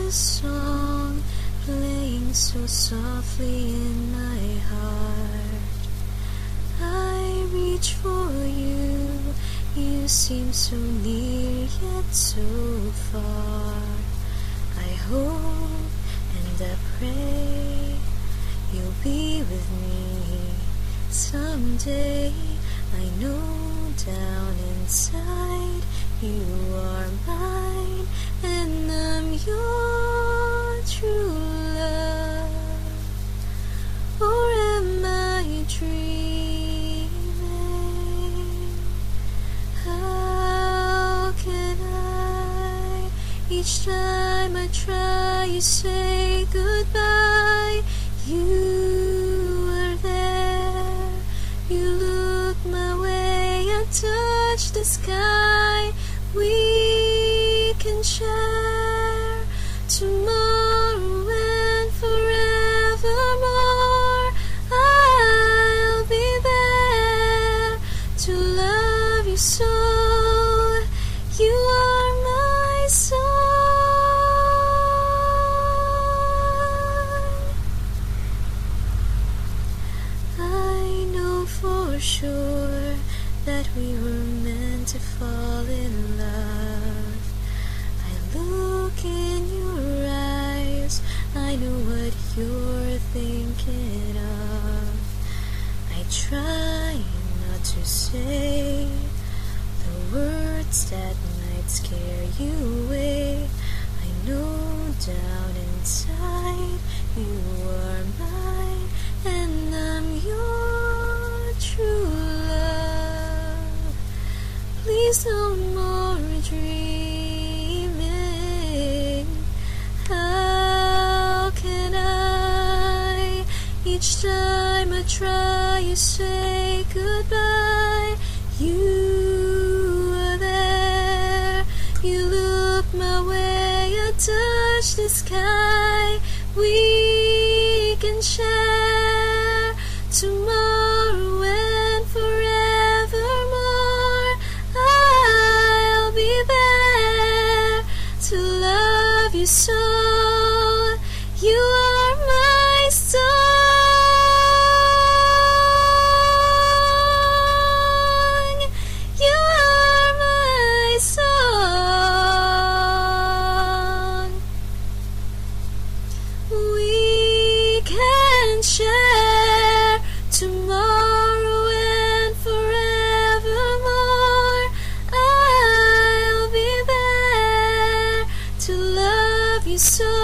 a song playing so softly in my heart. I reach for you, you seem so near yet so far. I hope and I pray you'll be with me someday. I know down inside you are mine, and I'm your true love. Or am I dreaming? How can I? Each time I try, you say goodbye. You are there, you look my way, I touch the sky. We can share tomorrow and forevermore. I'll be there to love you so. You are my song. I know for sure that we were meant to fall in love. I look in your eyes, I know what you're thinking of. I try not to say the words that might scare you away. I know down inside you are mine, and I'm your true love. Please no more dreaming. How can I? Each time I try, you say goodbye. You are there, you look my way, I touch the sky. We can share tomorrow and forevermore. I'll be there to love you so. You are my song. You are my song. We can share tomorrow and forevermore. I'll be there to love you so.